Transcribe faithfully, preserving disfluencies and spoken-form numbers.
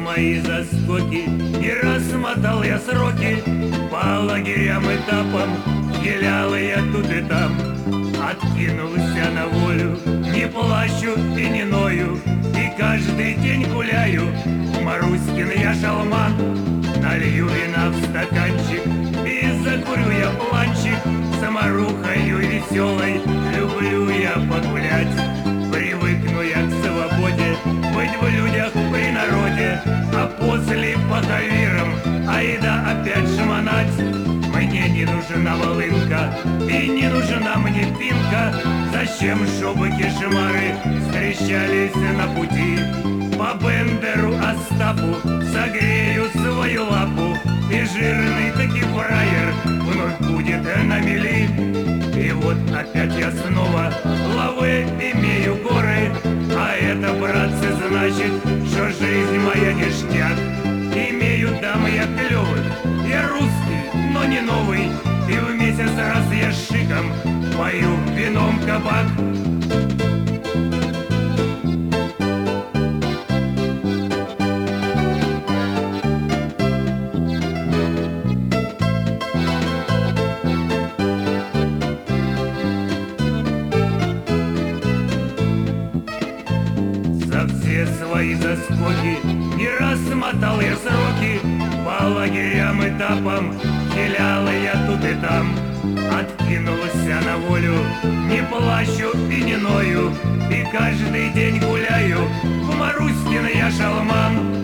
мои заскоки, не раз мотал я сроки по лагерям этапам, гулял я тут и там. Откинулся на волю, не плачу и не ною, и каждый день гуляю. Маруськин я шалман, налью вина в стаканчик и закурю я планчик. Самарухою веселой люблю я погулять. Привыкну я к свободе, быть в людях при народе, а после по кавирам, айда опять шмонать. Мне не нужна волынка и не нужна мне пинка. Зачем, чтобы кишмары встречались на пути? По Бендеру Остапу согрею свою лапу, и жирный таки фраер вновь будет на мели. И вот опять я снова лавы имею горы, а это, братцы, значит, что жизнь моя ништяк. Имею дам я клёвых, я русский, но не новый, и в месяц раз я шиком пою вином кабак. За все свои заскоки не раз мотал я сроки по лагерям этапам, гулял я тут и там. Откинулся на волю, не плачу и не ною, и каждый день гуляю. В Маруськин я шалман,